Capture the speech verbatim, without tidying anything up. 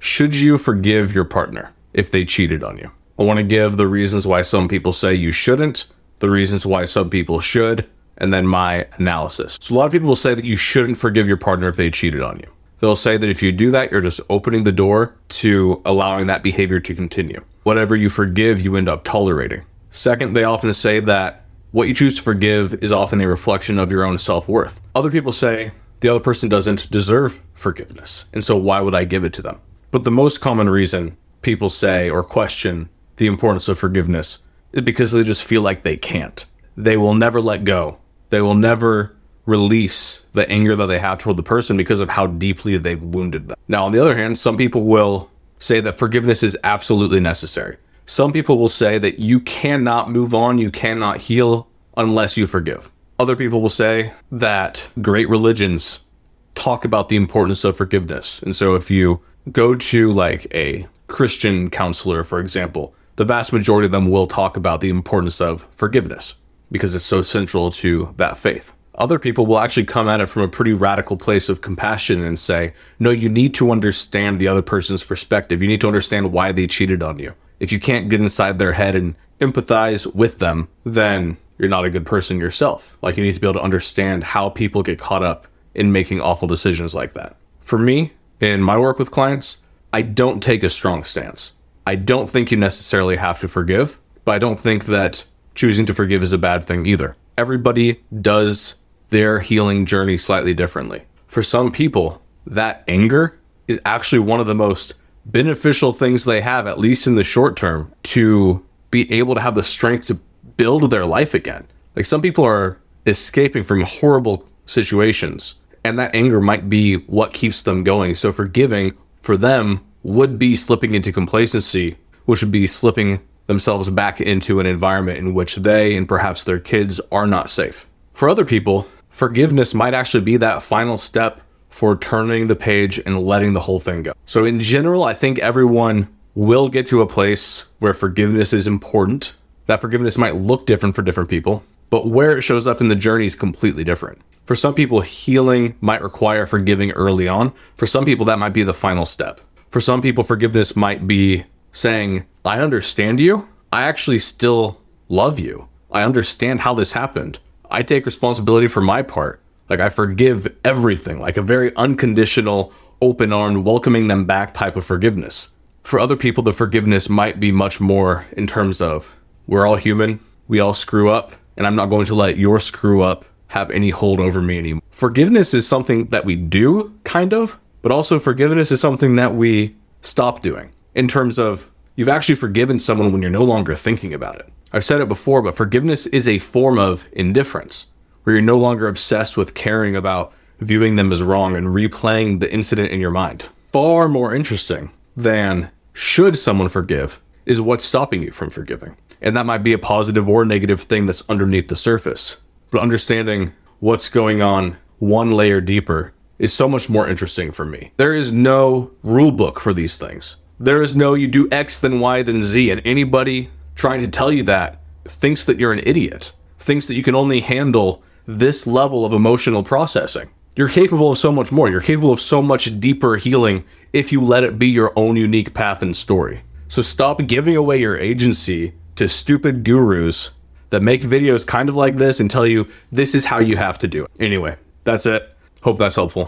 should you forgive your partner if they cheated on you? I want to give the reasons why some people say you shouldn't, the reasons why some people should, and then my analysis. So a lot of people will say that you shouldn't forgive your partner if they cheated on you. They'll say that if you do that, you're just opening the door to allowing that behavior to continue. Whatever you forgive, you end up tolerating. Second, they often say that what you choose to forgive is often a reflection of your own self-worth. Other people say the other person doesn't deserve forgiveness, and so why would I give it to them? But the most common reason people say or question the importance of forgiveness is because they just feel like they can't. They will never let go. They will never release the anger that they have toward the person because of how deeply they've wounded them. Now, on the other hand, some people will say that forgiveness is absolutely necessary. Some people will say that you cannot move on, you cannot heal unless you forgive. Other people will say that great religions talk about the importance of forgiveness. And so if you go to like a Christian counselor, for example, the vast majority of them will talk about the importance of forgiveness because it's so central to that faith. Other people will actually come at it from a pretty radical place of compassion and say, no, you need to understand the other person's perspective. You need to understand why they cheated on you. If you can't get inside their head and empathize with them, then you're not a good person yourself. Like, you need to be able to understand how people get caught up in making awful decisions like that. For me, in my work with clients, I don't take a strong stance. I don't think you necessarily have to forgive, but I don't think that choosing to forgive is a bad thing either. Everybody does their healing journey slightly differently. For some people, that anger is actually one of the most beneficial things they have, at least in the short term, to be able to have the strength to build their life again. Like, some people are escaping from horrible situations, and that anger might be what keeps them going. So forgiving for them would be slipping into complacency, which would be slipping themselves back into an environment in which they and perhaps their kids are not safe. For other people, forgiveness might actually be that final step for turning the page and letting the whole thing go. So in general, I think everyone will get to a place where forgiveness is important. That forgiveness might look different for different people, but where it shows up in the journey is completely different. For some people, healing might require forgiving early on. For some people, that might be the final step. For some people, forgiveness might be saying, I understand you. I actually still love you. I understand how this happened. I take responsibility for my part. Like, I forgive everything, like a very unconditional, open-armed, welcoming them back type of forgiveness. For other people, the forgiveness might be much more in terms of, we're all human, we all screw up, and I'm not going to let your screw up have any hold over me anymore. Forgiveness is something that we do, kind of, but also forgiveness is something that we stop doing. In terms of, you've actually forgiven someone when you're no longer thinking about it. I've said it before, but forgiveness is a form of indifference, where you're no longer obsessed with caring about viewing them as wrong and replaying the incident in your mind. Far more interesting than should someone forgive is what's stopping you from forgiving. And that might be a positive or negative thing that's underneath the surface. But understanding what's going on one layer deeper is so much more interesting for me. There is no rule book for these things. There is no you do X then Y then Z, and anybody trying to tell you that thinks that you're an idiot, thinks that you can only handle this level of emotional processing. You're capable of so much more. You're capable of so much deeper healing if you let it be your own unique path and story. So stop giving away your agency to stupid gurus that make videos kind of like this and tell you this is how you have to do it. Anyway, that's it. Hope that's helpful.